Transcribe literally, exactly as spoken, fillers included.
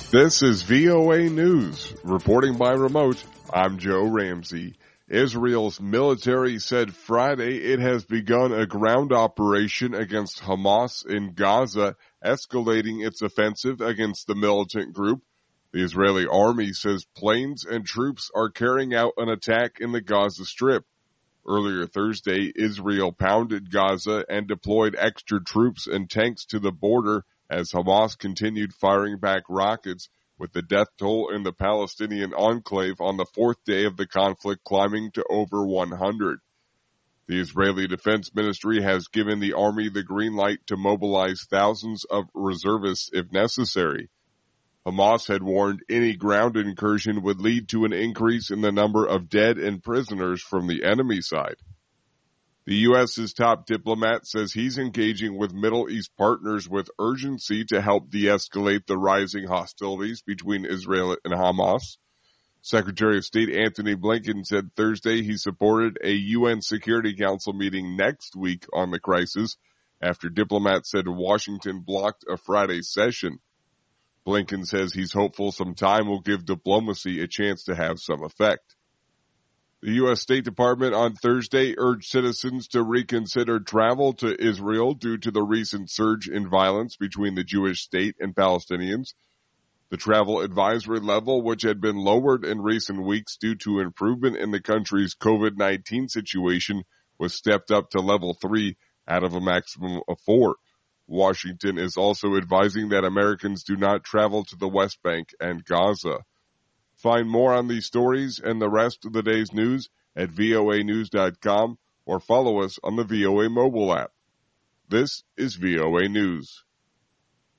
This is V O A News. Reporting by remote, I'm Joe Ramsey. Israel's military said Friday it has begun a ground operation against Hamas in Gaza, escalating its offensive against the militant group. The Israeli army says planes and troops are carrying out an attack in the Gaza Strip. Earlier Thursday, Israel pounded Gaza and deployed extra troops and tanks to the border as Hamas continued firing back rockets, with the death toll in the Palestinian enclave on the fourth day of the conflict climbing to over one hundred. The Israeli Defense Ministry has given the army the green light to mobilize thousands of reservists if necessary. Hamas had warned any ground incursion would lead to an increase in the number of dead and prisoners from the enemy side. The U S's top diplomat says he's engaging with Middle East partners with urgency to help de-escalate the rising hostilities between Israel and Hamas. Secretary of State Antony Blinken said Thursday he supported a U N Security Council meeting next week on the crisis after diplomats said Washington blocked a Friday session. Blinken says he's hopeful some time will give diplomacy a chance to have some effect. The U S State Department on Thursday urged citizens to reconsider travel to Israel due to the recent surge in violence between the Jewish state and Palestinians. The travel advisory level, which had been lowered in recent weeks due to improvement in the country's COVID nineteen situation, was stepped up to level three out of a maximum of four. Washington is also advising that Americans do not travel to the West Bank and Gaza. Find more on these stories and the rest of the day's news at V O A news dot com or follow us on the V O A mobile app. This is V O A News.